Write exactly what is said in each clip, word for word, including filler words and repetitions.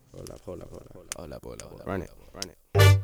Hold up, hold up, hold up. Hold up, hold up, hold up. Run it, run it.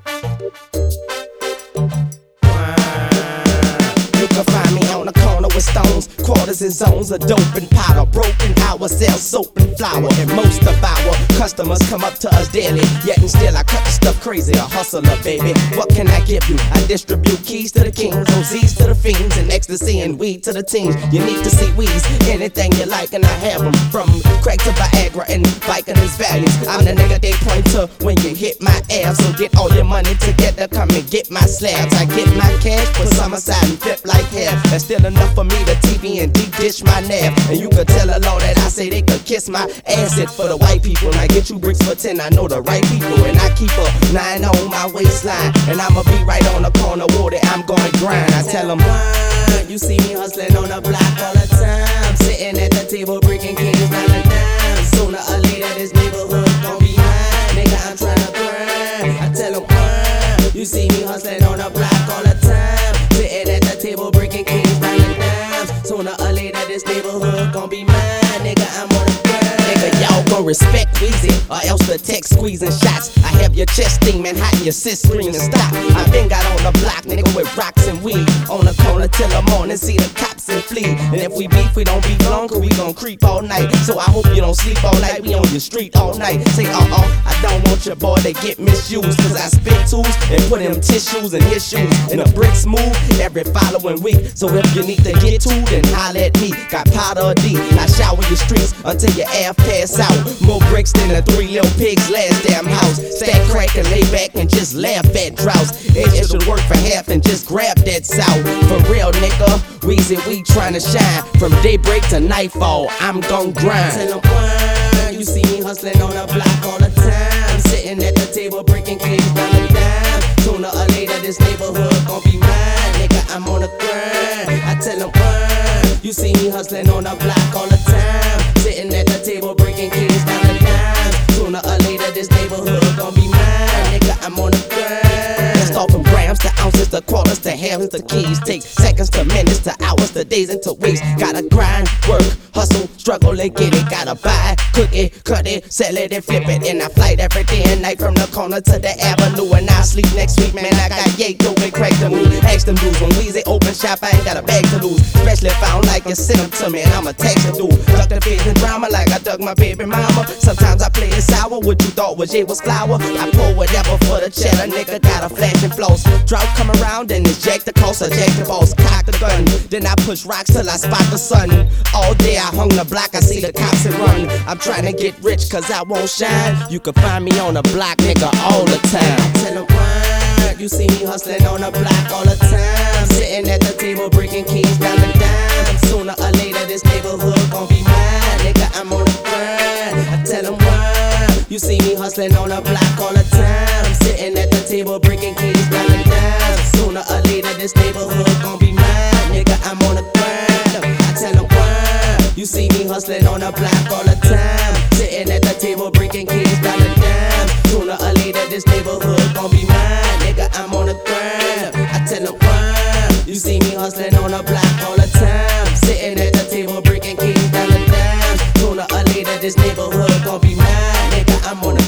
You can find me on the corner with stones, quarters and zones of dope and powder. Broken hour, sell soap and flour. And most of our customers come up to us daily. Yet and still I cut the stuff crazy, a hustler, baby. What can I give you? I distribute keys to the kings, O Z's to the fiends, and ecstasy and weed to the teens. You need to see weeds, anything you like, and I have them. From crack to Viagra and biking is values. I'm the nigga they point to when you hit my ass. So get all your money together, come and get my slabs. I get my cash, put some aside and flip like hair. That's still enough for me to T V and deep dish my nab. And you could tell a law that I say they could kiss my ass. It for the white people, and I get you bricks for ten. I know the right people, and I keep a nine on my waistline. And I'ma be right on the corner, water, I'm gonna grind. I tell them, why you see me hustling on the block all the time, sitting at the table breaking kings down the dime. Sooner or later this neighborhood gon' be mine. Nigga, I'm tryna grind. I tell them, why you see me hustling on the block all the time, sitting at the table breaking kings down the dimes. Sooner or later this neighborhood gon' be mine. Nigga, I'm on the grind. Nigga, y'all gon' respect Weezy, or else the tech squeezing shots. I have your chest steaming hot and your sis screaming stop. I been got on the block, nigga, with rocks and weed. On the corner till the morning, see the cops and flee. And if we beef, we don't beef long, cause we gon' creep all night. So I hope you don't sleep all night, we on your street all night. Say, uh-uh, I don't want your boy to get misused, cause I spit tools and put him tissues in his shoes. And the bricks move every following week. So if you need to get to, then holler at me. Got powder D, I shower your streets until your ass pass out. More bricks than the three little pigs last damn house. Stack crack and lay back and just laugh at droughts. It should work for half and just grab that south. For real, nigga, Weezy, we tryna shine. From daybreak to nightfall, I'm gon' grind. Tell 'em why you see me hustling on the block all the time, sitting at the table breaking kings down the dime. Sooner or later this neighborhood gon' be mine. Nigga, I'm on the grind. I tell 'em why you see me hustling on the block all the time, sitting at the table breaking kings down the dime. Sooner or later this neighborhood gon' be mine. Nigga, I'm on the grind. Let's start from grams to ounces to quarters to halves to keys. Take seconds to minutes to hours to days and to weeks. Gotta grind, work, hustle, struggle and get it. Gotta buy, cook it, cut it, sell it and flip it. And I flight every day and night from the corner to the avenue. And I sleep next week, man, I got yay dope and crack the mood. Ask them dudes when Weezy open shop, I ain't got a bag to lose. Especially if I don't like it, send them to me and I'ma text a dude. Duck the fish and drama like I dug my baby mama. Sometimes I play it sour, what you thought was it was flour. I pour whatever for the cheddar, nigga got a flash and floss. Drought come around and eject the coast, eject the boss, cock the gun. Then I push rocks till I spot the sun. All day I hung the block, I see the cops and run. I'm trying to get rich cause I won't shine. You can find me on the block, nigga, all the time. I tell 'em why you see me hustling on the block all the time, sitting at the table breaking keys down the dime. Sooner or later this neighborhood gon' be mine. Nigga, I'm on the grind. I tell 'em why you see me hustling on the block all the time, sitting at the table breaking keys down the dime. Sooner or later this neighborhood gon' be mine. Nigga, I'm on the grind. I tell 'em why you see me hustling on the block all the time, sitting at the table breaking keys down the dime. Sooner or later this neighborhood gon' be mine. Nigga, I'm on the grind. I tell 'em why you see me hustling on the block all the time, sitting at the table breaking keys down the dime. Sooner or later this neighborhood gon' be mine. Nigga, I'm on the